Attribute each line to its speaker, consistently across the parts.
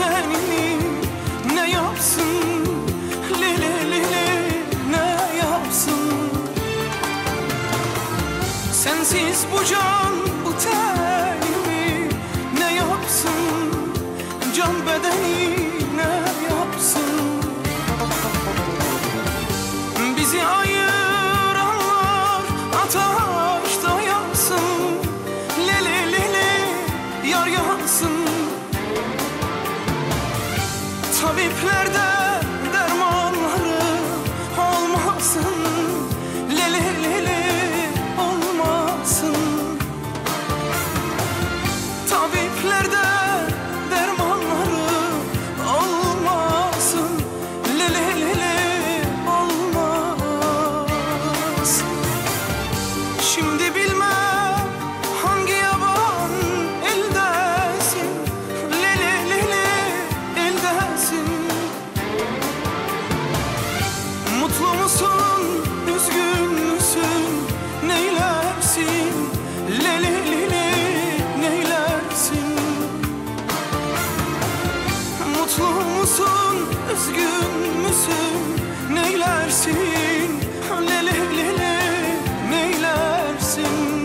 Speaker 1: tenini ne yapsın? Lili lili ne yapsın? Sensiz bu can bu tenimi ne yapsın? Can bedeni ne yapsın? Bizi ayıranlar ateşte yansın. Lili lili yar yansın. Tabiplerde dermanları olmasın. Lili lili olmasın. Tabiplerde dermanları olmasın. Lili lili olmaz. Şimdi bilmem hangi yaban eldesin. Lili lili eldesin. Mutlu musun, üzgün müsün, neylersin? Lili lili neylersin? Mutlu musun, üzgün müsün, neylersin? Lili lili neylersin?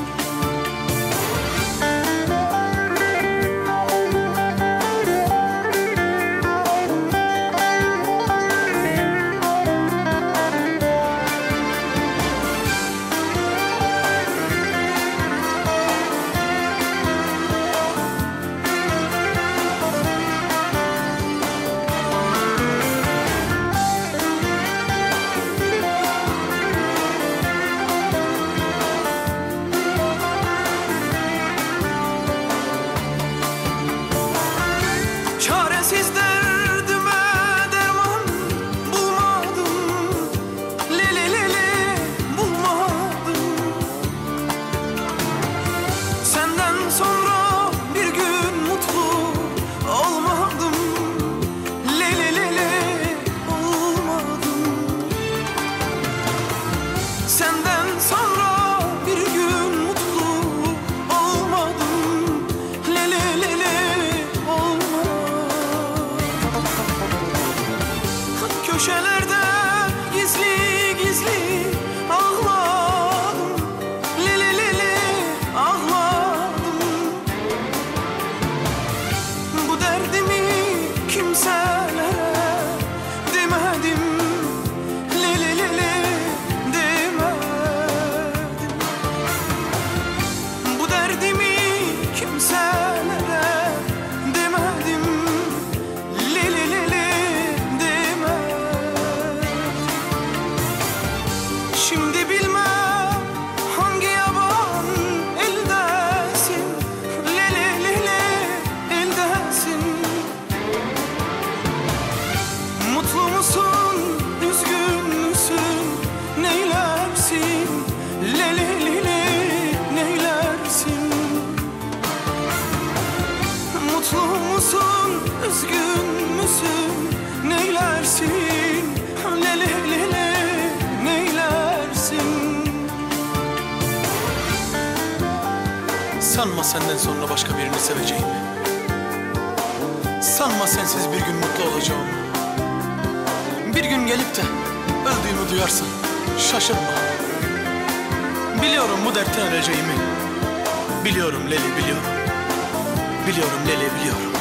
Speaker 1: Çaresiz derdime derman bulmadım. Lili lili bulmadım. Senden sonra bir gün mutlu olmadım. Lili lili olmadım. Senden sonra bir gün mutlu olmadım. Lili lili olmadım. Köşelerde gizli gizli ağladım. Lili lili ağladım. Bu derdimi kimselere demedim. Lili lili demedim. Bu derdimi kimselere demedim. Lili lili şimdi bilmem hangi yaban eldesin. Lili lili eldesin. Mutlu musun, üzgün müsün, neylersin? Lili lili neylersin? Mutlu musun, üzgün müsün, neylersin? Lili lili neylersin?
Speaker 2: Sanma senden sonra başka birini seveceğimi. Sanma sensiz bir gün mutlu olacağımı. Bir gün gelip de öldüğümü duyarsan şaşırma. Biliyorum bu dertten öleceğimi. Biliyorum Leli biliyorum. Biliyorum Leli biliyorum.